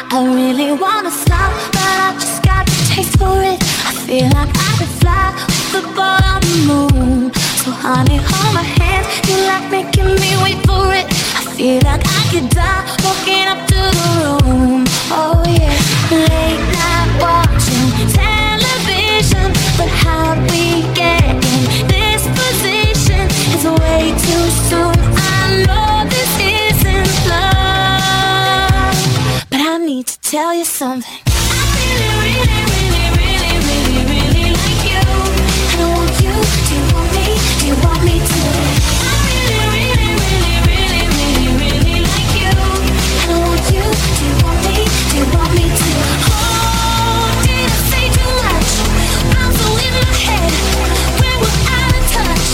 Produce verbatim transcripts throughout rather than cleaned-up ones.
I really wanna stop, but I just got the taste for it. I feel like I could fly with the ball on the moon. So honey, hold my hand, you like making me wait for it. I feel like I could die walking up to the room. Oh yeah, late night watching television, but how'd we get in this position? It's way too soon, I know this isn't love, but I need to tell you something. I really, really, really, really, really, really like you. I want you, do you want me, do you want me to? I really, really, really, really, really, really like you. I want you, do you want me, do you want me to? Oh, did I say too much? I'm so in my head, when we're out of touch.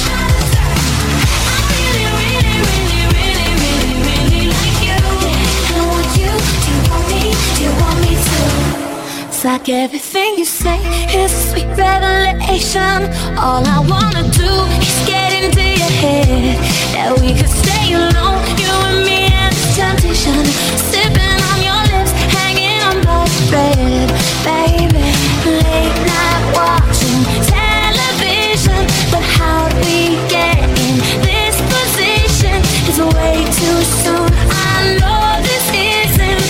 I really, really, really, really, really, really like you. I want you, do you want me, do you want me to? It's like everything you say is a sweet revelation. All I wanna do is get into your head, that we could stay alone, you and me and this temptation, sipping on your lips, hanging on by a thread. Baby, late night watching television, but how do we get in this position? It's way too soon, I know this isn't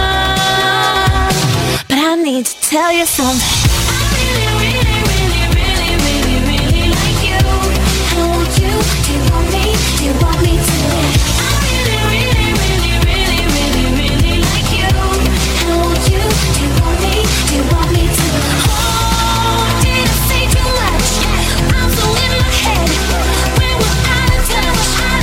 love, but I need to tell you something. I really, really, really, really, really, really like you. I want you, do you want me, do you want me to? I really, really, really, really, really, really like you. I want you, do you want me, do you want me to? Oh, did I say too much? I'm so in my head, when we're out of touch.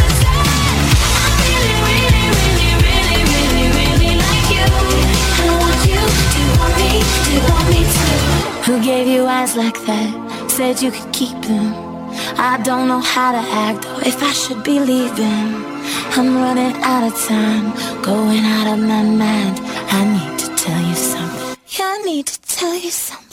I really, really, really, really, really, really like you. I want you, do you want me, do you want me to? Who gave you eyes like that? Said you could keep them. I don't know how to act or if I should be leaving. I'm running out of time, going out of my mind. I need to tell you something. Yeah, I need to tell you something.